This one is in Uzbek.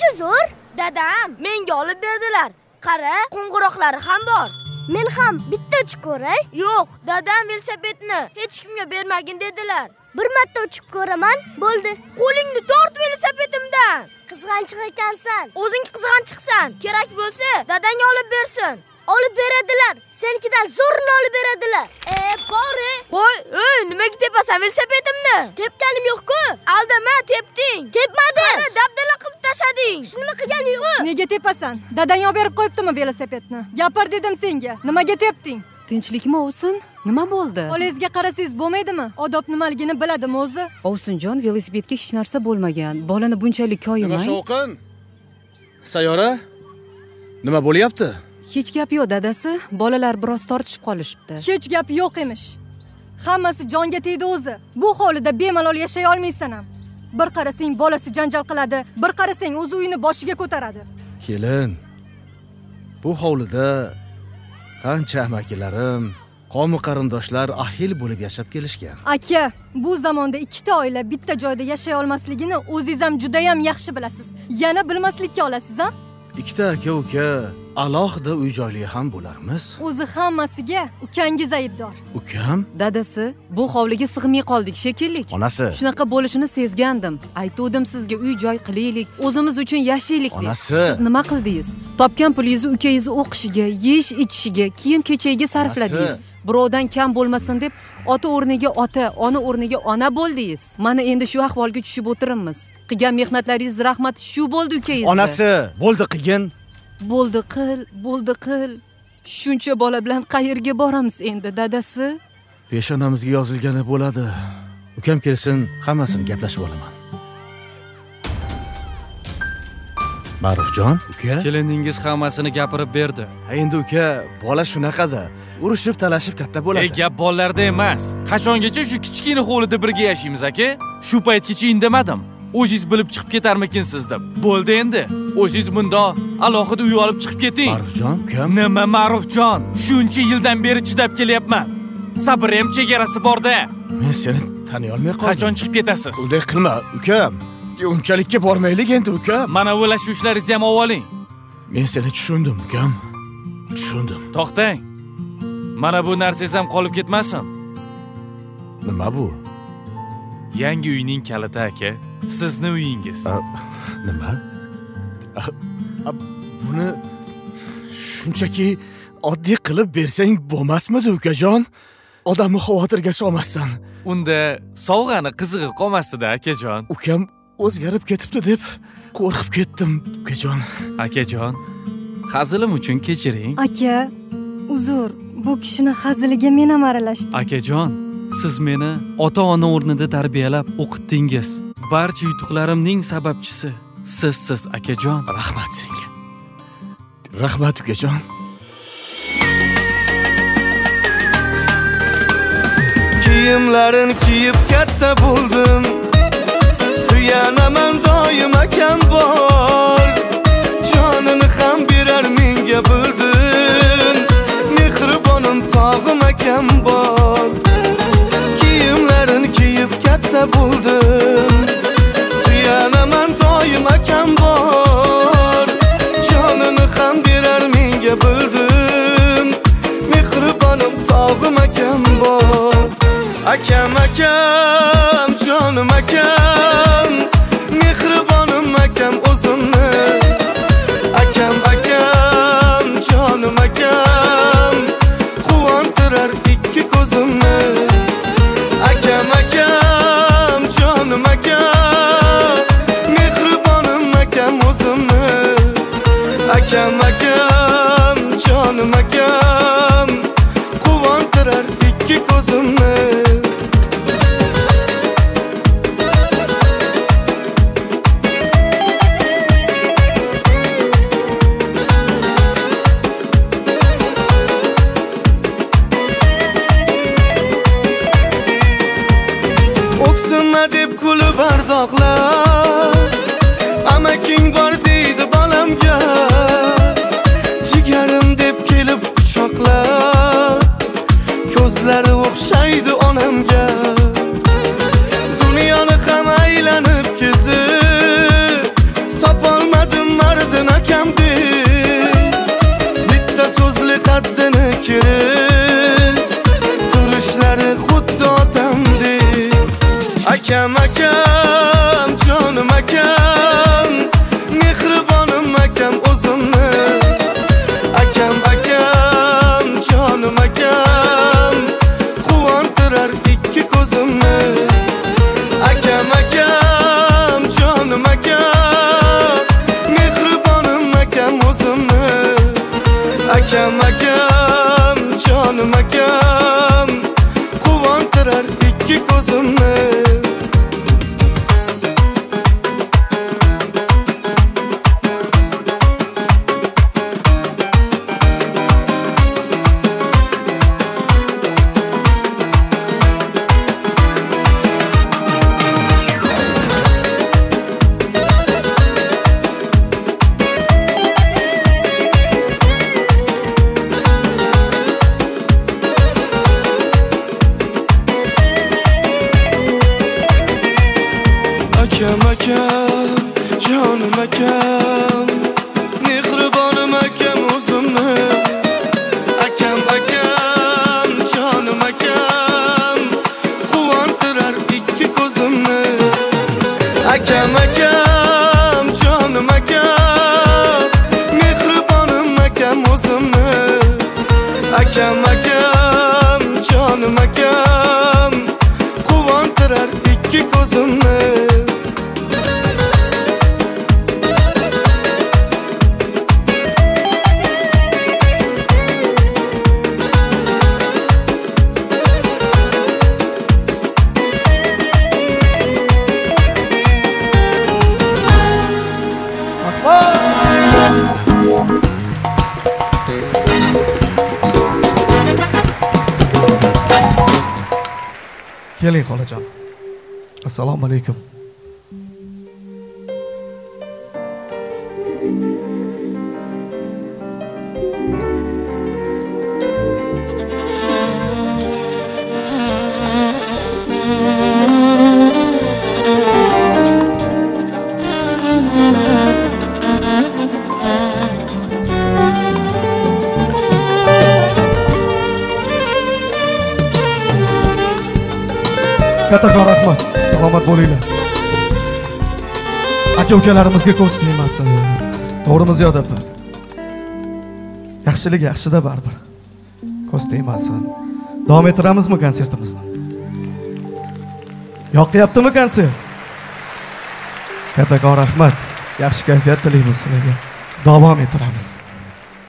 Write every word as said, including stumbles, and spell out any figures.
zo'r? Dadam menga olib berdilar. Qara, qo'ng'iroqlari ham bor. Men ham bitta uchib ko'ray? Yo'q, dadam velosipedni hech kimga bermagin dedilar. Bir marta uchib ko'raman, bo'ldi. Qo'lingni tort velosipedimdan. Qizg'anchiq ekansan. O'zing qizg'anchiqsan. Kerak bo'lsa, dadang olib bersin. Olib beradilar. Senikidan zo'rini olib beradilar. E, bori. Voy, ey, nimaga tepasan velosipedimni? Tepganim yo'q-ku. Aldama, tepding. Tepmadi. Qara, dabdala qilib tashlading. Hech nima qilganim yo'q. Nega tepasan? Dadang olib berib qo'yibdimi velosipedni? Gapir dedim senga. Nimaga tepding? Tinchlikmi Ovsin? Nima bo'ldi? Bolangizga qarasangiz bo'lmaydimi? Odob nimaligini biladimi o'zi? Ovsinjon, velosipedga hech narsa bo'lmagan. Bolani bunchalik koyimang. Nima Shovqin? Sayyora? Nima bo'lyapti? Hech gap yo'q, dadasi. Bolalar biroz tortishib qolishibdi. Hech gap yo'q emish. Hammasi jonga tegdi o'zi. Bu hovlida bemalol yashay olmaysan ham. Bir qarasang bolasi janjal qiladi, bir qarasang o'z uyini boshiga ko'taradi. Kelin. Bu hovlida qancha amakilarim, qo'mi qarindoshlar ahil bo'lib yashab kelishgan. Aka, bu zamonda ikkita oila bitta joyda yashay olmasligini o'zingiz ham juda ham yaxshi bilasiz. Yana bilmaslikka olasiz, ha? Ikkita aka-uka alohida uy-joyli ham bo'larmiz. O'zi hammasiga ukangiz aybdor. Ukam? Dadasi, bu hovliga sig'may qoldik shekilli. Onasi. Shunaqa bo'lishini sezgandim. Aytuvdim sizga uy-joy qilaylik, o'zimiz uchun yashaylik deb. Onasi. Siz nima qildingiz? Topgan pulingizni ukangizni o'qishiga, yeyish-ichishiga, kiyim-kechagiga sarfladingiz. Birovdan kam bo'lmasin deb ota o'rniga ota, ona o'rniga ona bo'ldingiz. Mana endi shu ahvolga tushib o'tiribmiz. Qilgan mehnatlaringiz rahmati shu bo'ldi ukangiz. Onasi, bo'ldi qilgin. Bo'ldi qil, bo'ldi qil. Shuncha bola bilan qayerga boramiz endi, dadasi? Peshonamizga yozilgani bo'ladi. Ukam kelsin, hammasini gaplashib olaman. Ma'rufjon, uka? Keliningiz hammasini gapirib berdi. Endi uka, bola shunaqada. Urushib, talashib katta bo'ladi. Ey, gap bolalarda emas. Qachongacha shu kichkina hovlida birga yashaymiz, aka? Shu paytgacha indamadim. O'zingiz bilib chiqib ketarmikinsiz deb. Bo'ldi endi. O'zingiz bunda alohida uy olib chiqib keting. Ma'rufjon, ukam. Nima Ma'rufjon? Shuncha yildan beri chidab kelyapman. Sabrim chegarasi bor-da. Men seni taniy olmay qoldim. Qachon chiqib ketasiz? Unday qilma, ukam. Unchalikka bormaylik endi, ukam. Mana o'lashuv ishlaringizni ham oling. Men seni tushundim, ukam. Tushundim. To'xtang. Mana bu narsangiz ham qolib ketmasin. Nima bu? Yangi uyning kaliti, aka. Sizning uyingiz. A, nima? A, a, buni shunchaki oddiy qilib bersang bo'lmasmidi, ukajon? Odamni xavotirga solmasdan. Unda sovg'ani qizig'i qolmasdi-da, akajon. Ukam o'zgarib ketibdi deb qo'rqib ketdim, ukajon. Akajon, hazilim uchun kechiring. Aka, uzr, bu kishini haziliga men ham aralashdim. Akajon, siz meni ota-ona o'rnida tarbiyalab o'qitdingiz. Barcha yutuqlarimning sababchisi sizsiz, akajon. Rahmat senga. Rahmat, ukajon. Kiyimlarin kiyib katta bo'ldim. Suyanaman doim akam bor. Jonini ham berar menga bildim. Mehribonim tog'im akam bor. Kiyimlarin kiyib katta bo'ldim. Suyanaman doim akam bor. Jonini ham berar menga bildim. Mehribonim tog'im akam bor. Akam akam, jonim akam, mehribonim akam o'zimni. Akam akam, jonim akam, quvontirar ikki ko'zimni. Akam akam, jonim akam, mehribonim akam o'zimni. Akam akam, jonim akam, quvontirar ikki ko'zimni. Deb kulib bardoqlar, amaking bor deydi bolamga. Jigarim deb kelib quchoqlar, ko'zlari o'xshaydi onamga. Dunyoni ham aylanib kezib, topolmadim akam akam jonim akam mehribonim akam o'zimni akam akam jonim akam quvontirar ikki ko'zimni akam akam jonim akam mehribonim akam o'zimni akam akam jonim akam quvontirar ikki ko'zimni akam akam jonim akam mehribonim akam o'zimni akam akam jonim akam quvontirar ikki ko'zimni akam akam jonim akam mehribonim akam o'zimni akam akam jonim akam quvontirar ikki ko'zimni keling xolajon. Assalomu alaykum. Kattakon rahmat. Salomat bo'linglar. Aka-ukalarimizga ko'z tegmasin. To'g'rimi Ziyod opa? Yaxshilik yaxshida baribir. Ko'z tegmasin. Davom ettiramizmi konsertimizni? Yoqyaptimi konsert? Kattakon rahmat. Yaxshi kayfiyat tilaymiz sizlarga. Davom ettiramiz.